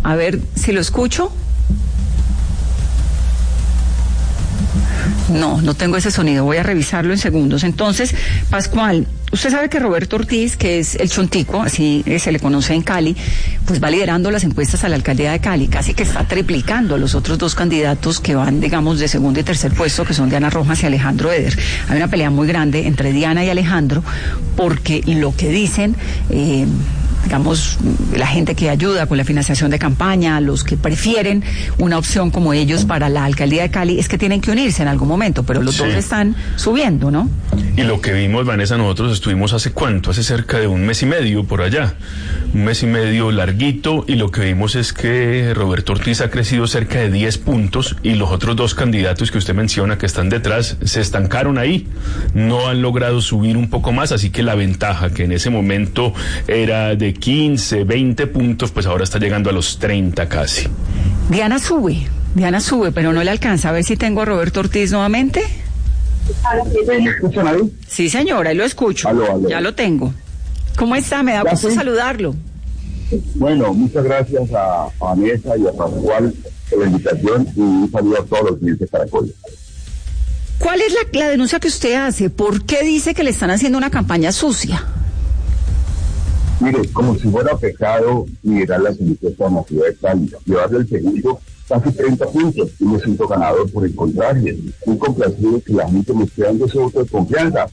A ver si lo escucho. No tengo ese sonido, voy a revisarlo en segundos. Entonces, Pascual, usted sabe que Roberto Ortiz, que es el Chontico, así se le conoce en Cali, pues va liderando las encuestas a la alcaldía de Cali, casi que está triplicando a los otros dos candidatos que van, digamos, de segundo y tercer puesto, que son Diana Rojas y Alejandro Eder. Hay una pelea muy grande entre Diana y Alejandro, porque lo que dicen... digamos, la gente que ayuda con la financiación de campaña, los que prefieren una opción como ellos para la alcaldía de Cali, es que tienen que unirse en algún momento, pero los dos están subiendo, ¿no? Y lo que vimos, Vanessa, nosotros estuvimos hace cerca de un mes y medio por allá, un mes y medio larguito, y lo que vimos es que Roberto Ortiz ha crecido cerca de 10 puntos y los otros dos candidatos que usted menciona que están detrás se estancaron ahí, no han logrado subir un poco más, así que la ventaja que en ese momento era de 15, 20 puntos, pues ahora está llegando a los 30 casi. Diana sube, pero no le alcanza. A ver si tengo a Roberto Ortiz nuevamente. ¿Me escuchan ahí? Sí, señora, ahí lo escucho. Aló. Ya lo tengo. ¿Cómo está? Me da gusto saludarlo. Bueno, muchas gracias a Vanessa y a Pascual por la invitación y un saludo a todos los clientes de Caracol. ¿Cuál es la denuncia que usted hace? ¿Por qué dice que le están haciendo una campaña sucia? Mire, como si fuera pecado liderar las encuestas en la ciudad de Cali, llevarle el segundo casi 30 puntos, y me siento ganador por el contrario, muy complacido que la gente me esté dando ese voto de confianza,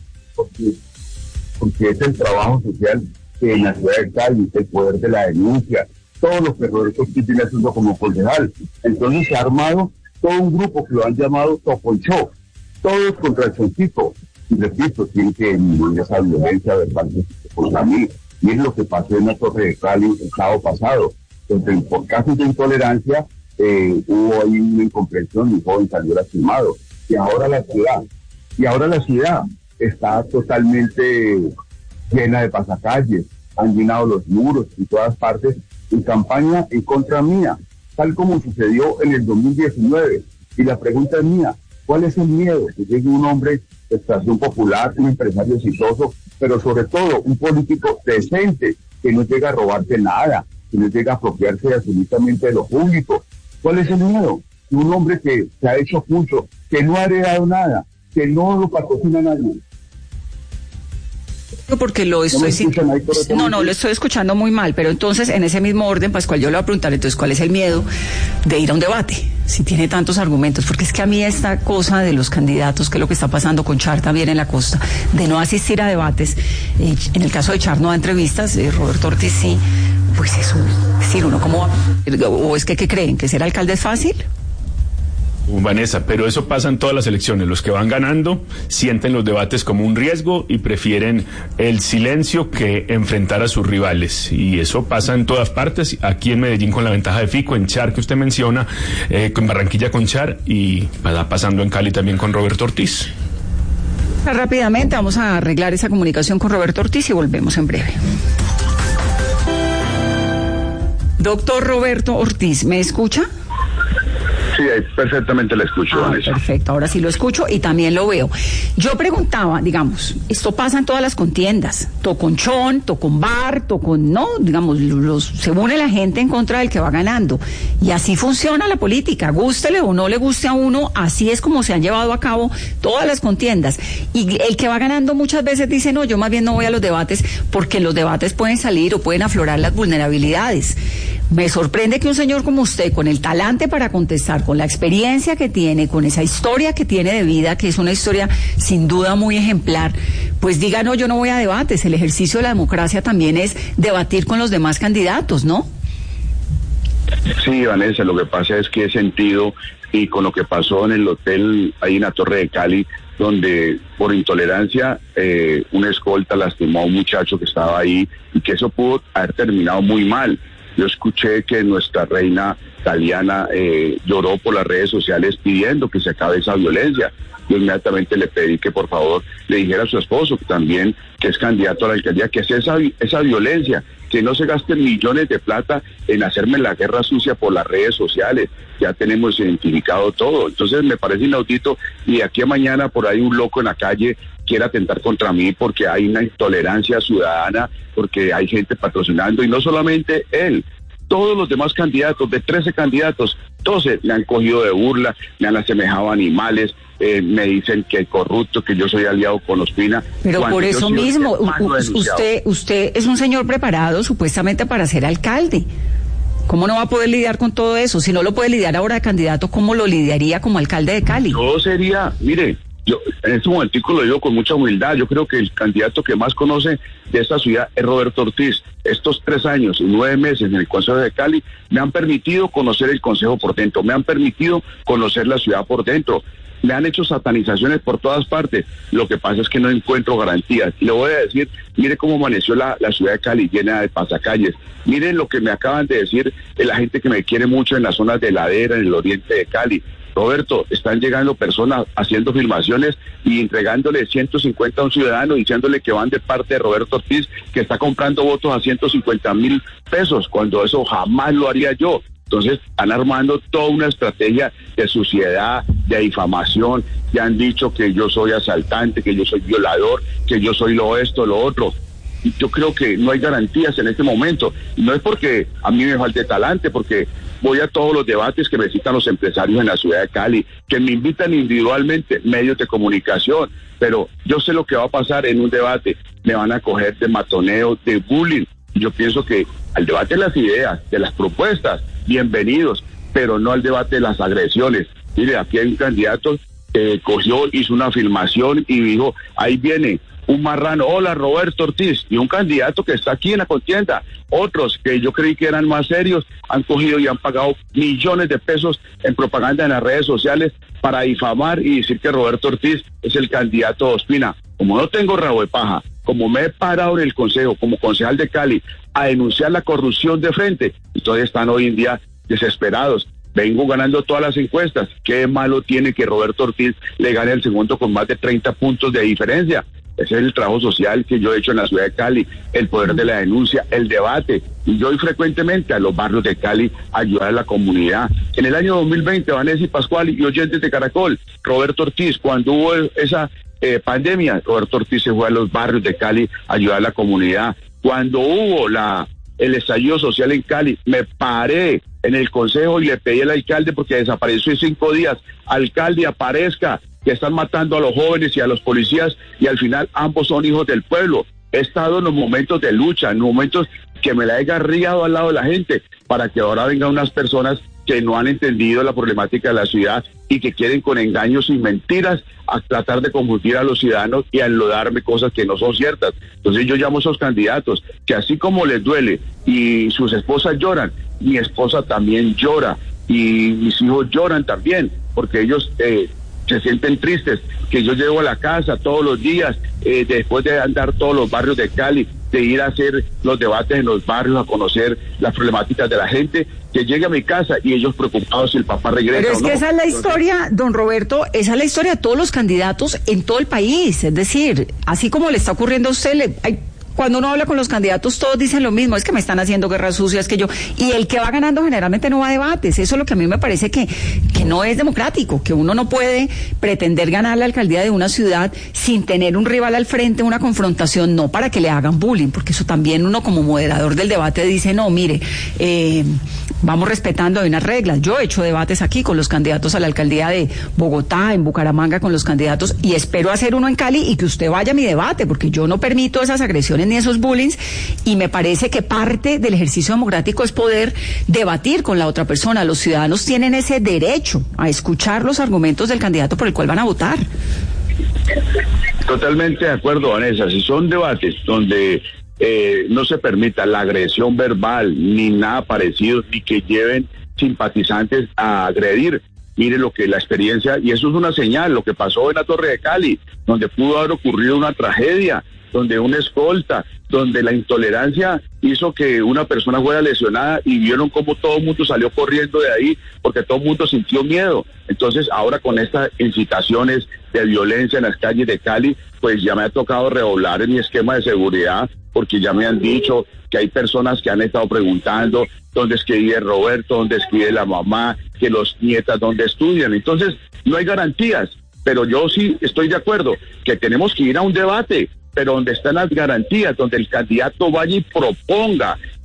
porque es el trabajo social que en la ciudad de Cali, el poder de la denuncia, todos los errores que tiene haciendo como concejal. Entonces se ha armado todo un grupo que lo han llamado Toponchó, todos contra el Chontico, y repito, tiene que disminuir esa violencia verbal contra mí. Y es lo que pasó en la Torre de Cali el sábado pasado, donde por casos de intolerancia hubo ahí una incomprensión y un joven salió lastimado. Y ahora la ciudad está totalmente llena de pasacalles, han llenado los muros en todas partes en campaña en contra mía, tal como sucedió en el 2019. Y la pregunta es mía, ¿cuál es el miedo? Que llegue un hombre de extracción popular, un empresario exitoso, pero sobre todo un político decente, que no llega a robarse nada, que no llega a apropiarse absolutamente de lo público. ¿Cuál es el miedo? Un hombre que se ha hecho mucho, que no ha heredado nada, que no lo patrocina nadie. Porque lo estoy lo estoy escuchando muy mal, pero entonces en ese mismo orden, Pascual, yo le voy a preguntar entonces cuál es el miedo de ir a un debate, si tiene tantos argumentos, porque es que a mí esta cosa de los candidatos, que es lo que está pasando con Char también en la costa, de no asistir a debates, en el caso de Char no a entrevistas, Roberto Ortiz sí, pues eso, es decir, uno como, o es que ¿qué creen? ¿Que ser alcalde es fácil? Vanessa, pero eso pasa en todas las elecciones. Los que van ganando sienten los debates como un riesgo y prefieren el silencio que enfrentar a sus rivales. Y eso pasa en todas partes. Aquí en Medellín con la ventaja de Fico, en Char que usted menciona, con Barranquilla con Char, y va pasando en Cali también con Roberto Ortiz. Rápidamente vamos a arreglar esa comunicación con Roberto Ortiz y volvemos en breve. Doctor Roberto Ortiz, ¿me escucha? Sí, perfectamente la escucho, Vanessa. Perfecto, ahora sí lo escucho y también lo veo. Yo preguntaba, digamos, esto pasa en todas las contiendas, Toconchón, Tocombar, no, digamos, se une la gente en contra del que va ganando. Y así funciona la política, gústele o no le guste a uno, así es como se han llevado a cabo todas las contiendas. Y el que va ganando muchas veces dice, no, yo más bien no voy a los debates, porque en los debates pueden salir o pueden aflorar las vulnerabilidades. Me sorprende que un señor como usted, con el talante para contestar, con la experiencia que tiene, con esa historia que tiene de vida, que es una historia sin duda muy ejemplar, pues diga, no, yo no voy a debates. El ejercicio de la democracia también es debatir con los demás candidatos, ¿no? Sí, Vanessa, lo que pasa es que he sentido, y con lo que pasó en el hotel ahí en la Torre de Cali, donde por intolerancia una escolta lastimó a un muchacho que estaba ahí, y que eso pudo haber terminado muy mal. Yo escuché que nuestra reina Taliana lloró por las redes sociales pidiendo que se acabe esa violencia. Yo inmediatamente le pedí que por favor le dijera a su esposo, que también, que es candidato a la alcaldía, que sea esa violencia, que no se gasten millones de plata en hacerme la guerra sucia por las redes sociales. Ya tenemos identificado todo. Entonces me parece inaudito, y de aquí a mañana por ahí un loco en la calle quiera atentar contra mí porque hay una intolerancia ciudadana, porque hay gente patrocinando, y no solamente él, Todos los demás candidatos, de 13 candidatos, todos me han cogido de burla, me han asemejado a animales, me dicen que es corrupto, que yo soy aliado con Ospina. Pero por eso mismo, usted es un señor preparado supuestamente para ser alcalde. ¿Cómo no va a poder lidiar con todo eso? Si no lo puede lidiar ahora de candidato, ¿cómo lo lidiaría como alcalde de Cali? Yo sería, mire, yo en este momentico lo digo con mucha humildad, yo creo que el candidato que más conoce de esta ciudad es Roberto Ortiz. Estos 3 años y 9 meses en el Consejo de Cali me han permitido conocer el Consejo por dentro, me han permitido conocer la ciudad por dentro. Me han hecho satanizaciones por todas partes. Lo que pasa es que no encuentro garantías. Y le voy a decir, mire cómo amaneció la ciudad de Cali llena de pasacalles. Miren lo que me acaban de decir la gente que me quiere mucho en las zonas de Ladera, en el oriente de Cali. Roberto, están llegando personas haciendo filmaciones y entregándole 150 a un ciudadano, diciéndole que van de parte de Roberto Ortiz, que está comprando votos a 150,000 pesos, cuando eso jamás lo haría yo. Entonces, están armando toda una estrategia de suciedad, de difamación. Ya han dicho que yo soy asaltante, que yo soy violador, que yo soy lo esto, lo otro. Y yo creo que no hay garantías en este momento. No es porque a mí me falte talante, porque voy a todos los debates que me citan los empresarios en la ciudad de Cali, que me invitan individualmente, medios de comunicación. Pero yo sé lo que va a pasar en un debate. Me van a coger de matoneo, de bullying. Yo pienso que al debate de las ideas, de las propuestas, bienvenidos, pero no al debate de las agresiones. Mire, aquí hay un candidato que cogió, hizo una filmación y dijo, ahí viene un marrano, hola Roberto Ortiz, y un candidato que está aquí en la contienda. Otros que yo creí que eran más serios han cogido y han pagado millones de pesos en propaganda en las redes sociales para difamar y decir que Roberto Ortiz es el candidato de Ospina. Como no tengo rabo de paja, como me he parado en el consejo como concejal de Cali a denunciar la corrupción de frente, entonces están hoy en día desesperados. Vengo ganando todas las encuestas. ¿Qué malo tiene que Roberto Ortiz le gane el segundo con más de 30 puntos de diferencia? Ese es el trabajo social que yo he hecho en la ciudad de Cali, el poder de la denuncia, el debate. Y yo voy frecuentemente a los barrios de Cali a ayudar a la comunidad. En el año 2020, Vanessa y Pascual y oyentes de Caracol, Roberto Ortiz, cuando hubo esa pandemia, Roberto Ortiz se fue a los barrios de Cali a ayudar a la comunidad. Cuando hubo el estallido social en Cali, me paré en el consejo y le pedí al alcalde, porque desapareció 5 días, alcalde, aparezca, que están matando a los jóvenes y a los policías, y al final ambos son hijos del pueblo. He estado en los momentos de lucha, en momentos que me la he garriado al lado de la gente, para que ahora vengan unas personas que no han entendido la problemática de la ciudad y que quieren con engaños y mentiras a tratar de confundir a los ciudadanos y a enlodarme cosas que no son ciertas. Entonces yo llamo a esos candidatos que así como les duele y sus esposas lloran, mi esposa también llora y mis hijos lloran también, porque ellos se sienten tristes, que yo llego a la casa todos los días, después de andar todos los barrios de Cali, de ir a hacer los debates en los barrios, a conocer las problemáticas de la gente, que llegue a mi casa y ellos preocupados si el papá regresa. Pero es que esa es la historia, don Roberto, esa es la historia de todos los candidatos en todo el país. Es decir, así como le está ocurriendo a usted, cuando uno habla con los candidatos, todos dicen lo mismo, es que me están haciendo guerra sucia, es que yo... Y el que va ganando generalmente no va a debates. Eso es lo que a mí me parece que no es democrático, que uno no puede pretender ganar la alcaldía de una ciudad sin tener un rival al frente, una confrontación, no para que le hagan bullying, porque eso también uno como moderador del debate dice, no, mire, vamos respetando, hay unas reglas. Yo he hecho debates aquí con los candidatos a la alcaldía de Bogotá, en Bucaramanga con los candidatos, y espero hacer uno en Cali y que usted vaya a mi debate, porque yo no permito esas agresiones ni esos bullying, y me parece que parte del ejercicio democrático es poder debatir con la otra persona. Los ciudadanos tienen ese derecho a escuchar los argumentos del candidato por el cual van a votar. Totalmente de acuerdo, Vanessa. Si son debates donde no se permita la agresión verbal ni nada parecido, ni que lleven simpatizantes a agredir, mire lo que la experiencia, y eso es una señal, lo que pasó en la Torre de Cali, donde pudo haber ocurrido una tragedia, donde una escolta, donde la intolerancia hizo que una persona fuera lesionada y vieron cómo todo el mundo salió corriendo de ahí porque todo el mundo sintió miedo. Entonces ahora con estas incitaciones de violencia en las calles de Cali, pues ya me ha tocado redoblar en mi esquema de seguridad, porque ya me han dicho que hay personas que han estado preguntando dónde es que vive Roberto, dónde es que vive la mamá, que los nietas dónde estudian. Entonces no hay garantías, pero yo sí estoy de acuerdo que tenemos que ir a un debate, pero donde están las garantías, donde el candidato vaya y proponga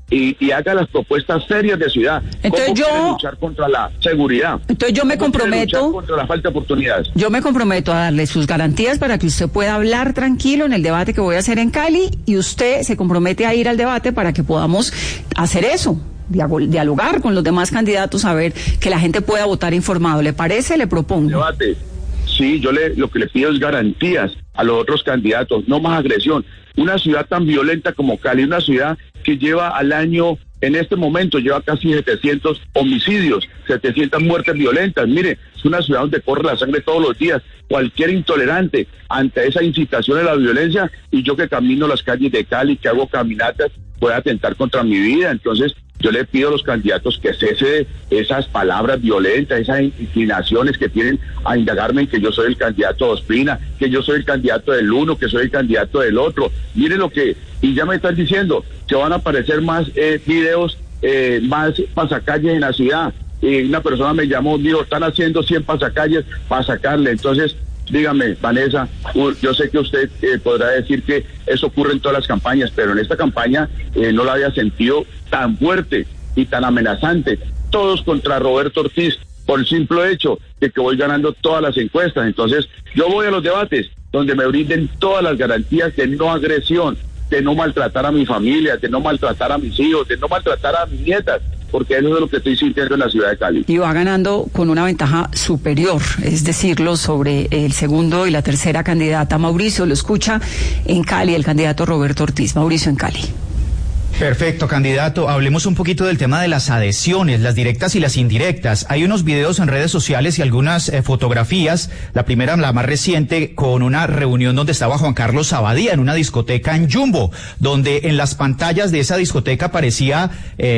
y haga las propuestas serias de ciudad. Entonces ¿Cómo quiere luchar contra la seguridad? Entonces yo me comprometo luchar contra la falta de oportunidades. Yo me comprometo a darle sus garantías para que usted pueda hablar tranquilo en el debate que voy a hacer en Cali, y usted se compromete a ir al debate para que podamos hacer eso, dialogar con los demás candidatos, a ver que la gente pueda votar informado. ¿Le parece? Le propongo. Debate. Sí, lo que le pido es garantías a los otros candidatos, no más agresión. Una ciudad tan violenta como Cali, una ciudad que lleva al año, en este momento, lleva casi 700 homicidios, 700 muertes violentas. Mire, es una ciudad donde corre la sangre todos los días. Cualquier intolerante ante esa incitación a la violencia, y yo que camino las calles de Cali, que hago caminatas, puede atentar contra mi vida. Entonces, yo le pido a los candidatos que cese esas palabras violentas, esas inclinaciones que tienen a indagarme en que yo soy el candidato de Ospina, que yo soy el candidato del uno, que soy el candidato del otro. Miren lo que, y ya me están diciendo que van a aparecer más videos, más pasacalles en la ciudad. Una persona me llamó, dijo, están haciendo 100 pasacalles para sacarle. Entonces, dígame, Vanessa, yo sé que usted podrá decir que eso ocurre en todas las campañas, pero en esta campaña no la había sentido tan fuerte y tan amenazante. Todos contra Roberto Ortiz, por el simple hecho de que voy ganando todas las encuestas. Entonces, yo voy a los debates donde me brinden todas las garantías de no agresión, de no maltratar a mi familia, de no maltratar a mis hijos, de no maltratar a mis nietas, porque eso es lo que estoy sintiendo en la ciudad de Cali. Y va ganando con una ventaja superior, es decirlo, sobre el segundo y la tercera candidata. Mauricio, lo escucha en Cali el candidato Roberto Ortiz. Mauricio, en Cali. Perfecto, candidato. Hablemos un poquito del tema de las adhesiones, las directas y las indirectas. Hay unos videos en redes sociales y algunas fotografías. La primera, la más reciente, con una reunión donde estaba Juan Carlos Abadía en una discoteca en Jumbo, donde en las pantallas de esa discoteca aparecía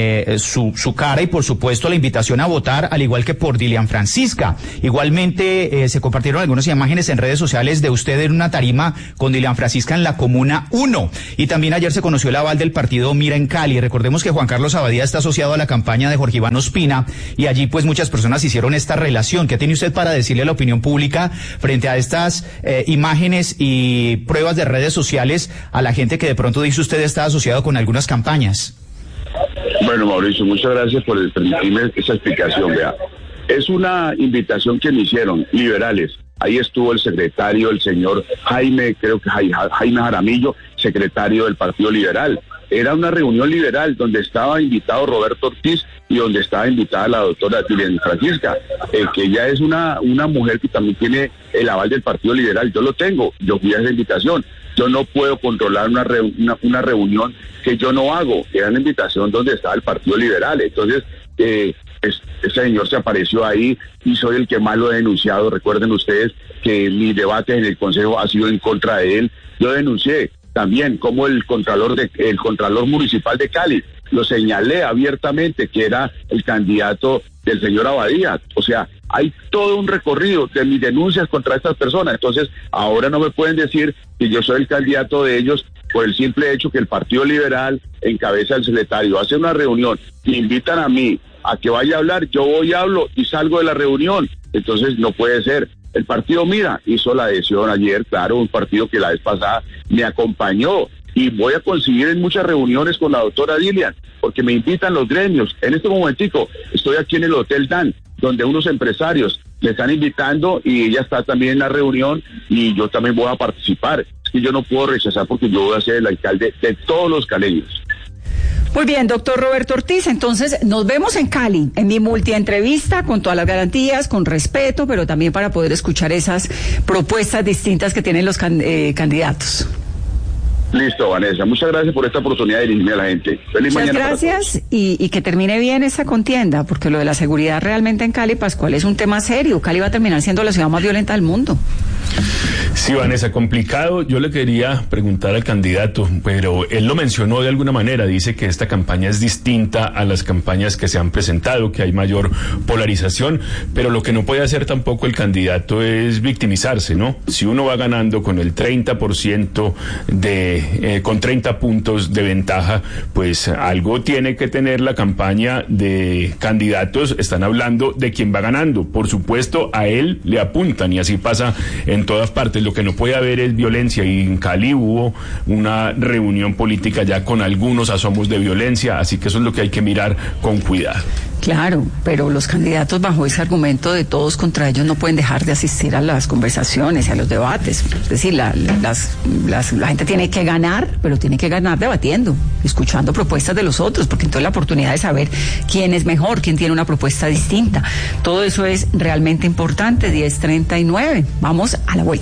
su cara y, por supuesto, la invitación a votar, al igual que por Dilian Francisca. Igualmente, se compartieron algunas imágenes en redes sociales de usted en una tarima con Dilian Francisca en la Comuna 1. Y también ayer se conoció el aval del partido Mira en Cali. Recordemos que Juan Carlos Abadía está asociado a la campaña de Jorge Iván Ospina, y allí pues muchas personas hicieron esta relación. ¿Qué tiene usted para decirle a la opinión pública frente a estas imágenes y pruebas de redes sociales a la gente que de pronto dice usted está asociado con algunas campañas? Bueno, Mauricio, muchas gracias por permitirme esa explicación. Vea, es una invitación que me hicieron liberales. Ahí estuvo el secretario, el señor Jaime, creo que Jaime Jaramillo, secretario del Partido Liberal. Era una reunión liberal donde estaba invitado Roberto Ortiz y donde estaba invitada la doctora Dilian Francisca, que ella es una mujer que también tiene el aval del Partido Liberal. Yo lo tengo, yo fui a esa invitación. Yo no puedo controlar una reunión que yo no hago. Era una invitación donde estaba el Partido Liberal. Entonces, ese señor se apareció ahí y soy el que más lo he denunciado. Recuerden ustedes que mi debate en el Consejo ha sido en contra de él. Yo denuncié también como el contralor municipal de Cali, lo señalé abiertamente que era el candidato del señor Abadía. O sea, hay todo un recorrido de mis denuncias contra estas personas. Entonces, ahora no me pueden decir que yo soy el candidato de ellos por el simple hecho que el Partido Liberal encabeza el secretario, hace una reunión, me invitan a mí a que vaya a hablar, yo voy, hablo y salgo de la reunión. Entonces, no puede ser. El partido Mira hizo la adhesión ayer, claro, un partido que la vez pasada me acompañó, y voy a conseguir en muchas reuniones con la doctora Dilian, porque me invitan los gremios. En este momentico estoy aquí en el Hotel Dan, donde unos empresarios me están invitando y ella está también en la reunión y yo también voy a participar. Es que yo no puedo rechazar porque yo voy a ser el alcalde de todos los caleños. Muy bien, doctor Roberto Ortiz, entonces nos vemos en Cali, en mi multientrevista, con todas las garantías, con respeto, pero también para poder escuchar esas propuestas distintas que tienen los candidatos. Listo, Vanessa. Muchas gracias por esta oportunidad de dirigirme a la gente. Feliz Muchas mañana. Gracias y que termine bien esa contienda, porque lo de la seguridad realmente en Cali, Pascual, es un tema serio. Cali va a terminar siendo la ciudad más violenta del mundo. Sí, Vanessa, complicado. Yo le quería preguntar al candidato, pero él lo mencionó de alguna manera. Dice que esta campaña es distinta a las campañas que se han presentado, que hay mayor polarización, pero lo que no puede hacer tampoco el candidato es victimizarse, ¿no? Si uno va ganando con el 30% con 30 puntos de ventaja, pues algo tiene que tener la campaña de candidatos. Están hablando de quién va ganando. Por supuesto, a él le apuntan, y así pasa en en todas partes. Lo que no puede haber es violencia, y en Cali hubo una reunión política ya con algunos asomos de violencia, así que eso es lo que hay que mirar con cuidado. Claro, pero los candidatos bajo ese argumento de todos contra ellos no pueden dejar de asistir a las conversaciones y a los debates. Es decir, la gente tiene que ganar, pero tiene que ganar debatiendo, escuchando propuestas de los otros, porque entonces la oportunidad de saber quién es mejor, quién tiene una propuesta distinta. Todo eso es realmente importante. 10:39. Vamos a la vuelta.